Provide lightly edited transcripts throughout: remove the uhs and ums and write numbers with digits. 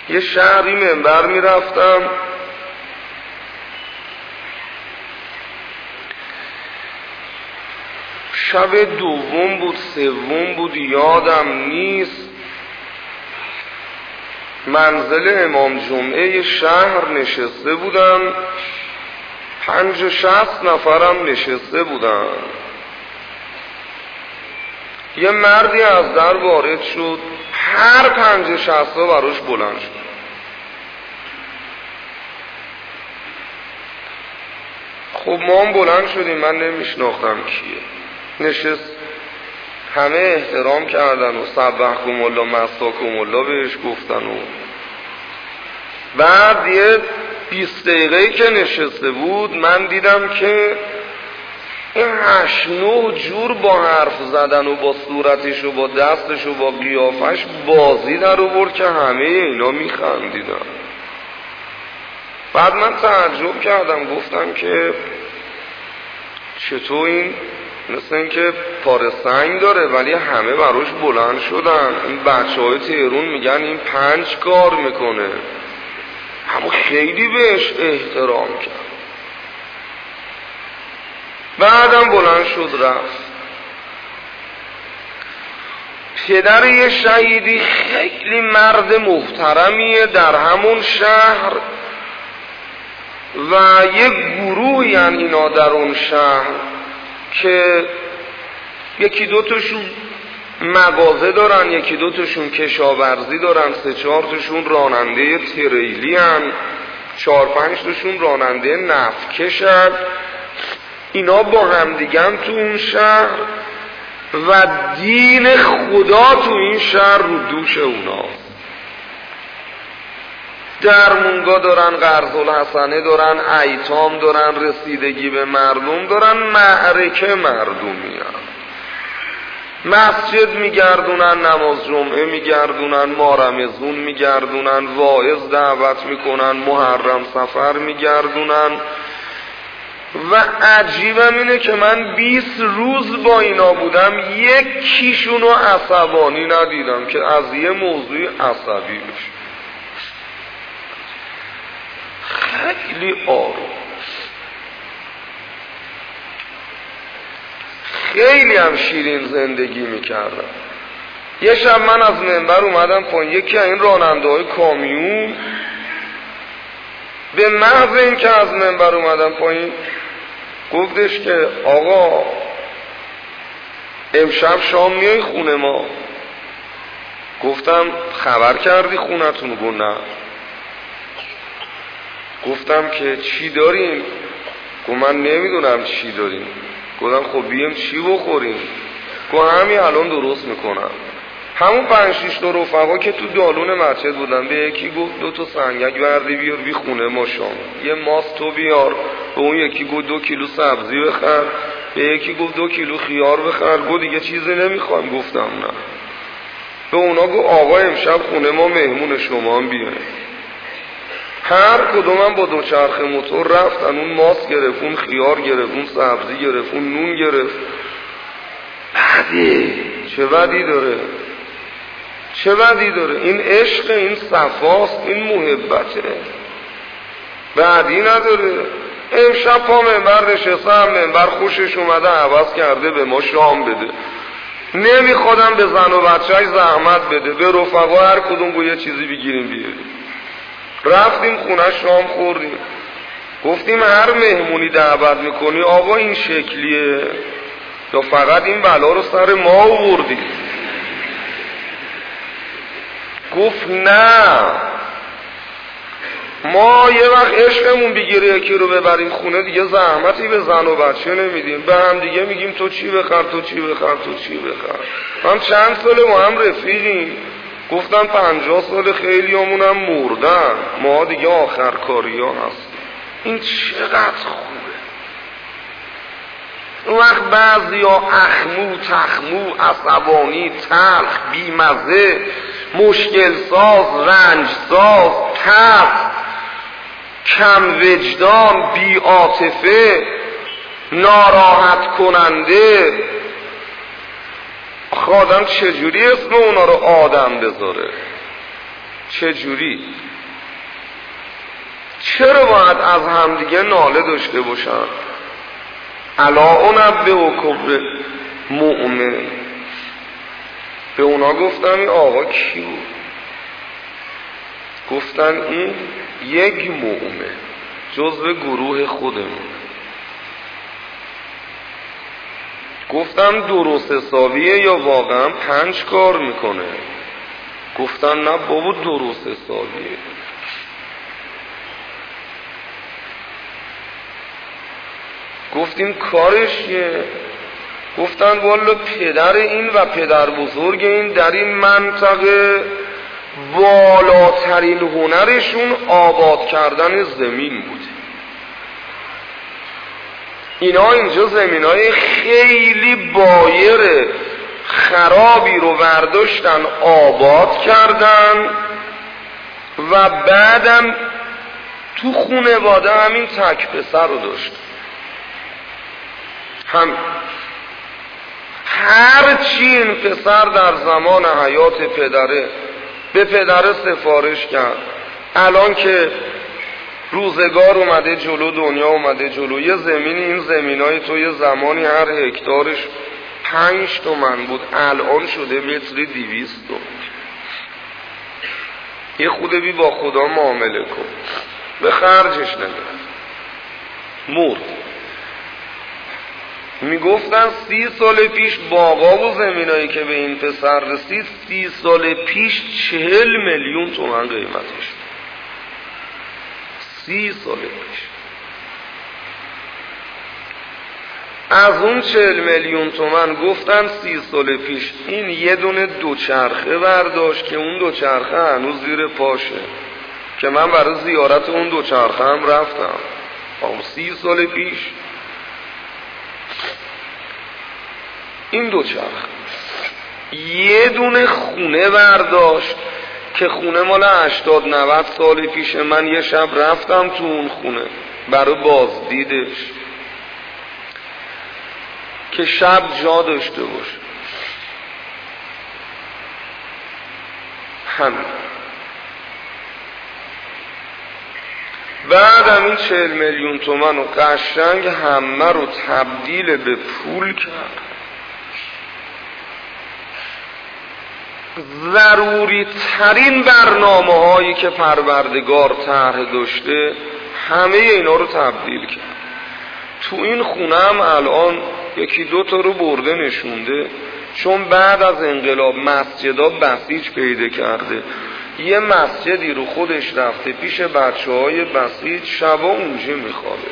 یه شهری منبر میرفتم، شب دوم بود سوم بود یادم نیست، منزل امام جمعه شهر نشسته بودم، 50-60 نفرم نشسته بودن. یه مردی از در وارد شد، هر 50-60 براش بلند شد. خب ما هم بلند شدیم، من نمیشناختم کیه. نشست، همه احترام کردن و سبحکم الله مساکم الله بهش گفتن و بعد یه 20 دقیقه‌ای که نشسته بود من دیدم که این 8-9 جور با حرف زدن و با صورتش و با دستش و با قیافش بازی در آورد که همه اینا میخندیدن. بعد من تعجب کردم، گفتم که چطور این مثل این که پاره سنگ داره ولی همه براش بلند شدن. این بچه های تهرون میگن این 5 کار میکنه، اما خیلی بهش احترام کرد. بعدم بلند شد رفت. پدر یه شهیدی خیلی مرد محترمیه در همون شهر و یک گروهی هن اینا در اون شهر که 1-2 تاشون مغازه دارن، 1-2 تاشون کشاورزی دارن، 3-4 تاشون راننده تریلی هن، 4-5 تاشون راننده نفتکشن. اینا با هم دیگه تو اون شهر و دین خدا تو این شهر رو دوش اوناست. درمونگاه دارن، قرض الحسنه دارن، ایتام دارن، رسیدگی به مردم دارن، معرکه مردمی هم. مسجد میگردونن، نماز جمعه میگردونن، مارمزون میگردونن، واعظ دعوت میکنن، محرم سفر میگردونن. و عجیبم اینه که من 20 روز با اینا بودم، یکیشونو عصبانی ندیدم که از یه موضوع عصبی بشه. خیلی آروم، خیلی هم شیرین زندگی میکردم. یه شب من از منبر اومدم پایین، یکی از این راننده های کامیون به محض این که از منبر اومدم پایین گفتش که آقا امشب شام میای خونه ما؟ گفتم خبر کردی خونتون؟ گفت نه. گفتم که چی داریم؟ گفت من نمیدونم چی داریم. گفتم خب بیام چی بخوریم؟ گفت همین الان درست میکنم. همون 5-6 تا رفقا که تو دالون مسجد بودن به یکی گفت 2 تا سنگک بردی بیار بی خونه ما شام، یه ماست تو بیار. به اون یکی گفت 2 کیلو سبزی بخر، به یکی گفت 2 کیلو خیار بخر. گفت دیگه چیزی نمیخوام. گفتم نه. به اونا گفت آقا امشب خونه ما مهمون شما هم بیان. هر کدومم با دوچرخه موتور رفتن، اون ماست گرفت، اون خیار گرفت، اون سبزی گرفت، اون نون گرفت. بده چه بدی داره، چه بدی داره؟ این عشق، این صفاست، این محبته، بعدی نداره. امشب پا منبر نشستم، منبر خوشش اومده عوض کرده به ما شام بده، نمیخوادم به زن و بچه‌اش زحمت بده، به رفقا هر کدوم گو یه چیزی بگیریم بیاریم. رفتیم خونه شام خوردیم. گفتیم هر مهمونی دعوت میکنی آقا این شکلیه یا فقط این بلا رو سر ما آوردی؟ گفت نه، ما یه وقت عشقمون بگیره یکی رو ببریم خونه دیگه زحمتی به زن و بچه نمیدیم، به هم دیگه میگیم تو چی بخر، تو چی بخر، تو چی بخر. هم چند ساله ما هم رفیقیم. گفتن 50 سال خیلی همونم مردن، ما دیگه آخر کاری ها هست. این چقدر خوبه. اون وقت بعضی ها اخمو تخمو، عصبانی، تلخ، بیمزه، مشکل ساز، رنج ساز، ترس، کم وجدان، بی عاطفه، ناراحت کننده. آدم چجوری اسم اونا رو آدم بذاره؟ چجوری؟ چرا باید از همدیگه ناله داشته باشن؟ الا انبئکم بالمؤمن. به اونا گفتم این آقا کی بود؟ گفتن این یک مؤمن جزو گروه خودمون. گفتم درست حسابیه یا واقعا 5 کار میکنه؟ گفتن نه بابا درست حسابیه. گفتیم کارش چیه؟ گفتن والا پدر این و پدر بزرگ این در این منطقه بالاترین هنرشون آباد کردن زمین بوده. اینا اینجا زمینای خیلی بایر خرابی رو برداشتن آباد کردن و بعدم تو خانواده همین تک پسر رو داشت. هر چی این پسر در زمان حیات پدره به پدره سفارش کرد، الان که روزگار اومده جلو، دنیا اومده جلو، یه زمینی، این زمینای تو یه زمانی هر هکتارش 5 تومن بود، الان شده متری 200 تومن. یه خوده بی با خدا معامله کن، به خرجش نمیره. مرد. میگفتن 30 سال پیش باغا و زمینایی که به این پسر رسید 30 سال پیش 40 میلیون تومان قیمتش. 30 سال پیش. از اون 40 میلیون تومان گفتن 30 سال پیش این یه دونه دوچرخه برداشت که اون دوچرخه هنوز زیر پاشه، که من برای زیارت اون دوچرخه هم رفتم. 30 سال پیش این دوچرخه یه دونه خونه برداشت که خونه مال 80-90 سال پیشه. من یه شب رفتم تو اون خونه برای بازدیدش که شب جا داشته باشه. همین. بعد این 40 میلیون تومان و قشنگ همه رو تبدیل به پول کرد. ضروری ترین برنامه هایی که پروردگار طرح داشته همه اینا رو تبدیل کرد. تو این خونه هم الان 1-2 تا رو برده نشونده، چون بعد از انقلاب مسجدها بسیج پیدا کرده. یه مسجدی رو خودش رفته پیش بچه‌های بسیج، شبا اونجا میخوابه.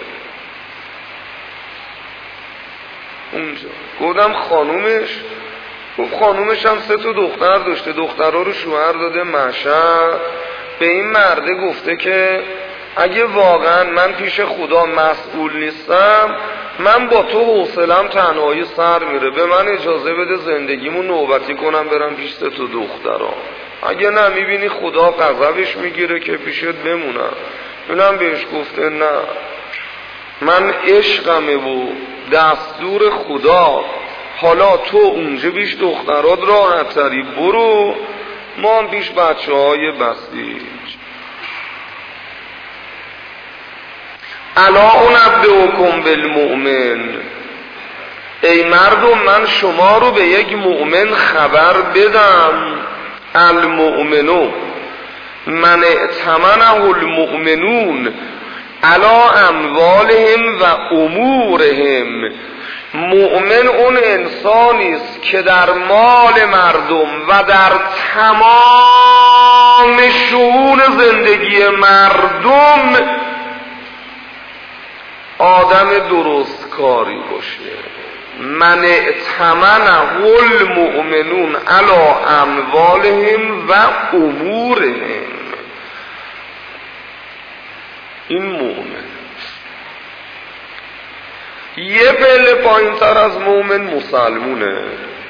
اونجا گفتم خانومش هم 3 تا دختر داشته، دخترها رو شوهر داده مشهد. به این مرده گفته که اگه واقعا من پیش خدا مسئول نیستم، من با تو حوصله‌ام تنهایی سر میره، به من اجازه بده زندگیمو نوبتی کنم برم پیش 3 تا دخترها. اگه نه میبینی خدا غضبش میگیره که پیشت بمونم. اونم بهش گفته نه، من عشقمه و دستور خدا، حالا تو اونجا بیش دخترات راحت تری برو، ما هم بیش بچه های بسیج. الا انبئکم بالمؤمن. ای مردم من شما رو به یک مؤمن خبر بدم. المؤمنو من ائتمنه المؤمنون علی اموالهم و امورهم. مؤمن اون انسانی است که در مال مردم و در تمام شؤون زندگی مردم آدم درست کاری باشه. من ائتمنه المؤمنون علی اموالهم و امورهم. این مؤمن. یه پله پایین تر از مؤمن مسلمونه.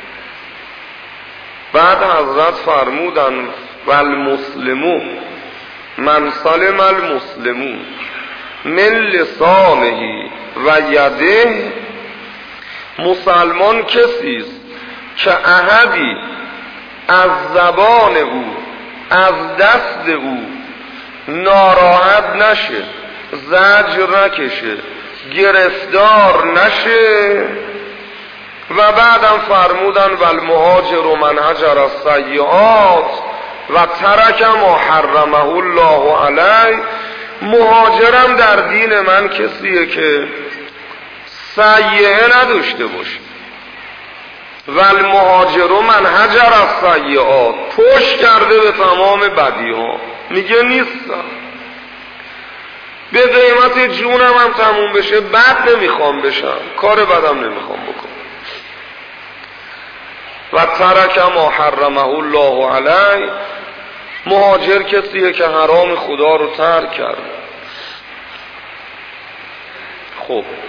بعد حضرت فرمودن والمسلمون من سلم المسلمون من لسانه و یده. مسلمان کسی است که احدی از زبان او از دست او ناراحت نشه، زجر نکشه، گرفتار نشه. و بعدم فرمودن والمهاجر من هجر السیئات و ترک ما حرمه الله علیه. مهاجرم در دین من کسیه که سیئه نداشته باشه. والمهاجر من هجر السیئات، پشت کرده به تمام بدی ها، میگه نیستم، به قیمت جونم هم تموم بشه بد نمیخوام بشم، کار بدم نمیخوام بکنم. و ترک ما حرمه الله علیه، مهاجر کسیه که حرام خدا رو ترک کرده. خب